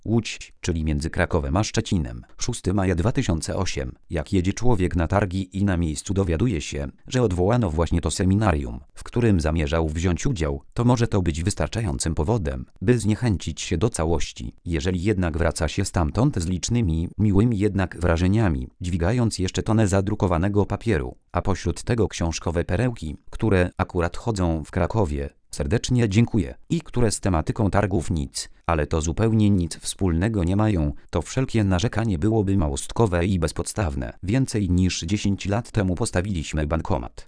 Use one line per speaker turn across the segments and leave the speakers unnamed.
Łódź, czyli między Krakowem a Szczecinem. 6 maja 2008. Jak jedzie człowiek na targi i na miejscu dowiaduje się, że odwołano właśnie to seminarium, w którym zamierzał wziąć udział, to może to być wystarczającym powodem, by zniechęcić się do całości. Jeżeli jednak wraca się stamtąd z licznymi, miłymi jednak wrażeniami, dźwigając jeszcze tonę zadrukowanego papieru, a pośród tego książkowe perełki, które akurat chodzą w Krakowie, serdecznie dziękuję, i które z tematyką targów nic, ale to zupełnie nic wspólnego nie mają, to wszelkie narzekanie byłoby małostkowe i bezpodstawne. Więcej niż 10 lat temu postawiliśmy bankomat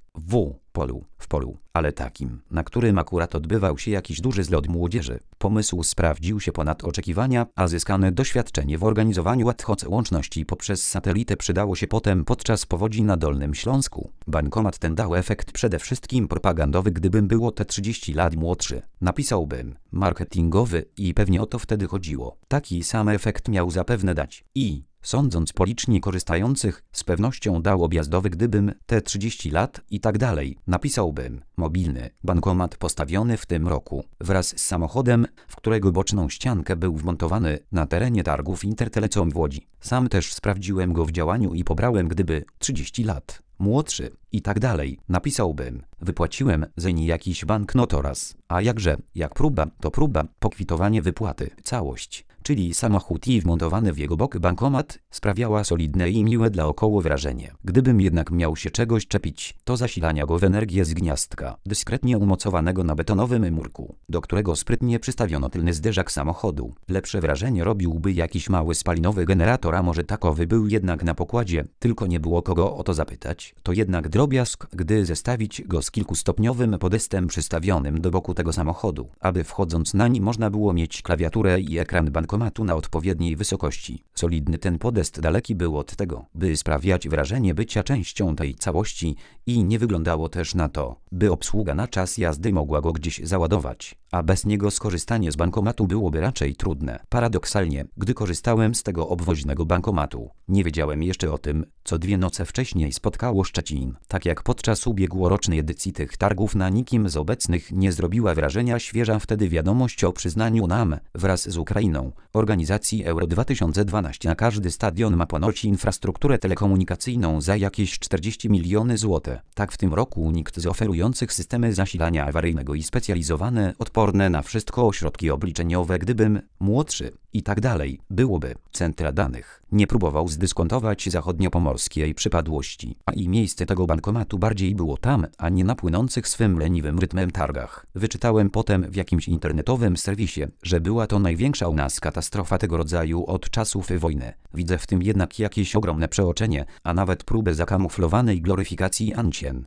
w polu, ale takim, na którym akurat odbywał się jakiś duży zlot młodzieży. Pomysł sprawdził się ponad oczekiwania, a zyskane doświadczenie w organizowaniu ad hoc łączności poprzez satelitę przydało się potem podczas powodzi na Dolnym Śląsku. Bankomat ten dał efekt przede wszystkim propagandowy. Gdybym było te 30 lat młodszy, napisałbym marketingowy i pewnie o to wtedy chodziło. Taki sam efekt miał zapewne dać i, sądząc po licznie korzystających, z pewnością dał objazdowy. Gdybym te 30 lat i tak dalej, napisałbym mobilny bankomat postawiony w tym roku, wraz z samochodem, w którego boczną ściankę był wmontowany na terenie targów Intertelecom w Łodzi. Sam też sprawdziłem go w działaniu i pobrałem. Gdyby 30 lat młodszy i tak dalej, napisałbym, wypłaciłem zeń jakiś banknot oraz, a jakże, jak próba, to próba, pokwitowanie wypłaty. Całość, czyli samochód i wmontowany w jego bok bankomat, sprawiała solidne i miłe dla około wrażenie. Gdybym jednak miał się czegoś czepić, to zasilania go w energię z gniazdka, dyskretnie umocowanego na betonowym murku, do którego sprytnie przystawiono tylny zderzak samochodu. Lepsze wrażenie robiłby jakiś mały spalinowy generator, a może takowy był jednak na pokładzie, tylko nie było kogo o to zapytać. To jednak drobiazg, gdy zestawić go z kilkustopniowym podestem przystawionym do boku tego samochodu, aby wchodząc nań można było mieć klawiaturę i ekran bankomatu na odpowiedniej wysokości. Solidny ten podest daleki był od tego, by sprawiać wrażenie bycia częścią tej całości i nie wyglądało też na to, by obsługa na czas jazdy mogła go gdzieś załadować, a bez niego skorzystanie z bankomatu byłoby raczej trudne. Paradoksalnie, gdy korzystałem z tego obwoźnego bankomatu, nie wiedziałem jeszcze o tym, co 2 noce wcześniej spotkało Szczecin. Tak jak podczas ubiegłorocznej edycji tych targów na nikim z obecnych nie zrobiła wrażenia świeża wtedy wiadomość o przyznaniu nam, wraz z Ukrainą, organizacji Euro 2012 na każdy stadion ma ponoć infrastrukturę telekomunikacyjną za jakieś 40 miliony złotych. Tak w tym roku nikt z oferujących systemy zasilania awaryjnego i specjalizowane, odporne na wszystko ośrodki obliczeniowe, gdybym młodszy i tak dalej, byłoby centra danych, nie próbował zdyskontować zachodniopomorskiej przypadłości, a i miejsce tego bankomatu bardziej było tam, a nie na płynących swym leniwym rytmem targach. Wyczytałem potem w jakimś internetowym serwisie, że była to największa u nas katastrofa tego rodzaju od czasów wojny. Widzę w tym jednak jakieś ogromne przeoczenie, a nawet próbę zakamuflowanej gloryfikacji ancien.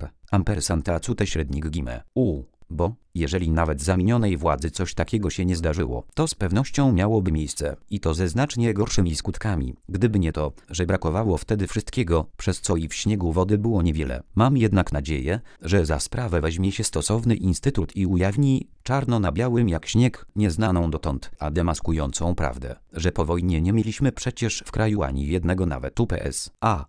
Ampersand średnik gime. Bo, jeżeli nawet za minionej władzy coś takiego się nie zdarzyło, to z pewnością miałoby miejsce i to ze znacznie gorszymi skutkami, gdyby nie to, że brakowało wtedy wszystkiego, przez co i w śniegu wody było niewiele. Mam jednak nadzieję, że za sprawę weźmie się stosowny instytut i ujawni czarno na białym jak śnieg nieznaną dotąd, a demaskującą prawdę, że po wojnie nie mieliśmy przecież w kraju ani jednego nawet UPS,